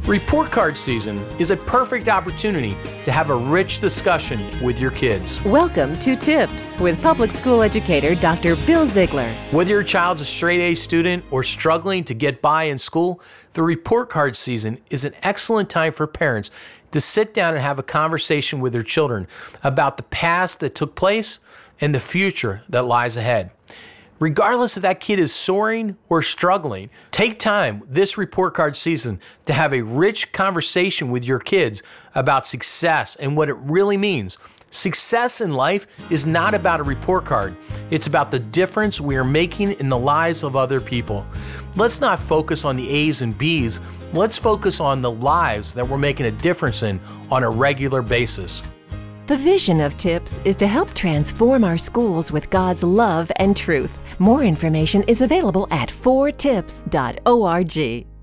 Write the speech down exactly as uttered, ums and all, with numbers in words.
Report card season is a perfect opportunity to have a rich discussion with your kids. Welcome to Tips with public school educator Doctor Bill Ziegler. Whether your child's a straight A student or struggling to get by in school, the report card season is an excellent time for parents to sit down and have a conversation with their children about the past that took place and the future that lies ahead. Regardless if that kid is soaring or struggling, take time this report card season to have a rich conversation with your kids about success and what it really means. Success in life is not about a report card. It's about the difference we are making in the lives of other people. Let's not focus on the A's and B's. Let's focus on the lives that we're making a difference in on a regular basis. The vision of Tips is to help transform our schools with God's love and truth. More information is available at four tips dot org.